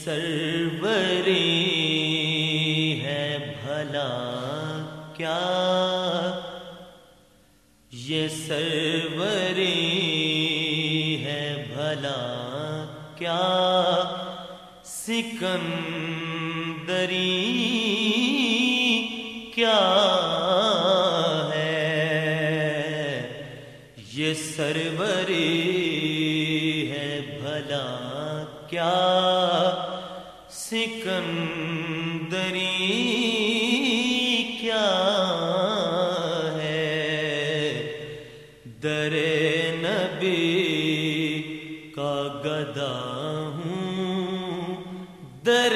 سروری ہے بھلا کیا، یہ سروری ہے بھلا کیا، سکندری کیا ہے، یہ سروری ہے بھلا کیا، سکندری کیا ہے، در نبی کا گدا ہوں، در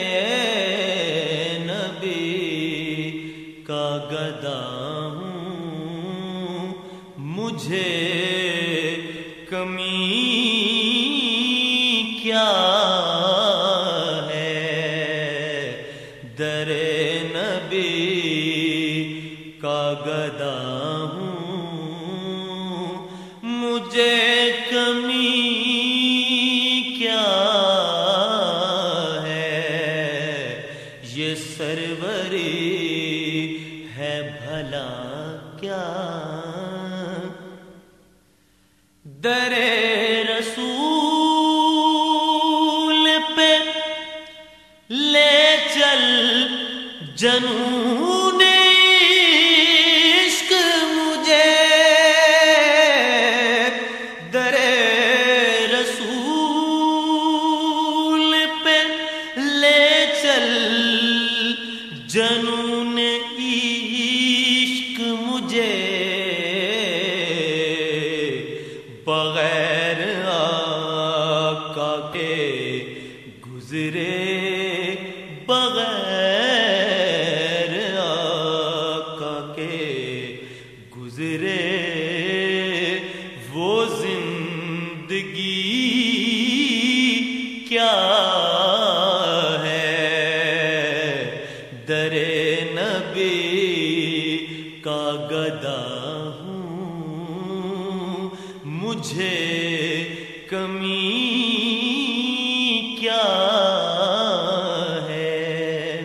نبی کا گدا ہوں، مجھے کمی کیا ہے، در نبی کا گدا ہوں، مجھے کمی کیا ہے، یہ سروری ہے بھلا کیا، در رسول پہ لے چل جنون عشق مجھے، در رسول پہ لے چل جنون عشق مجھے، بغیر آقا کے گزرے، بغیر آقا کے گزرے وہ زندگی کیا ہے، در نبی کا گدا ہوں، مجھے کمی کیا ہے،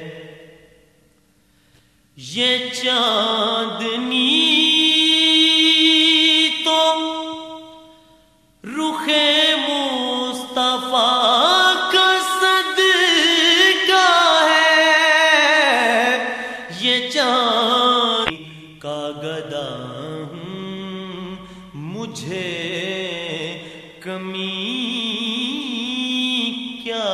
یہ چاندنی تو رخ مصطفیٰ کا صدقہ ہے، یہ چاند کا گدا ہوں، مجھے کمی کیا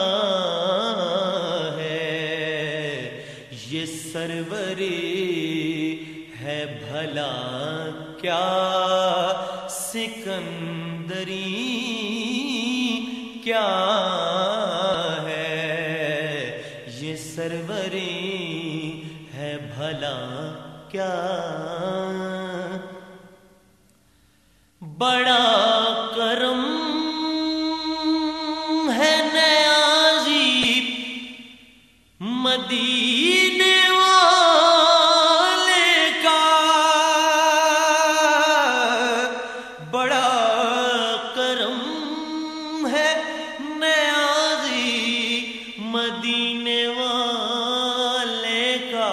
ہے، یہ سروری ہے بھلا کیا، سکندری کیا ہے، یہ سروری ہے بھلا کیا، بڑا کرم ہے نیازی مدینے والے کا، بڑا کرم ہے نیازی مدینے والے کا،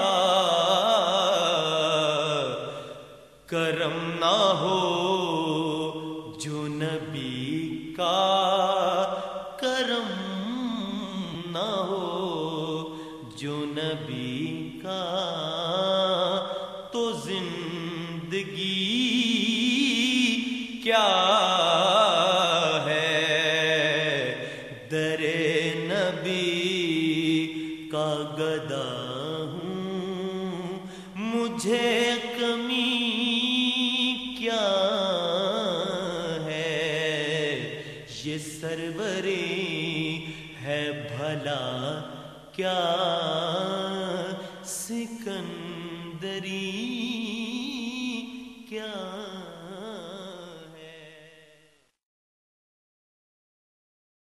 کرم نہ ہو جو نبی کا، کرم نہ ہو جو نبی کا، تو زندگی کیا ہے، در نبی کا گدا ہوں، مجھے کمی کیا ہے، یہ سروری ہے بھلا کیا، سکندری کیا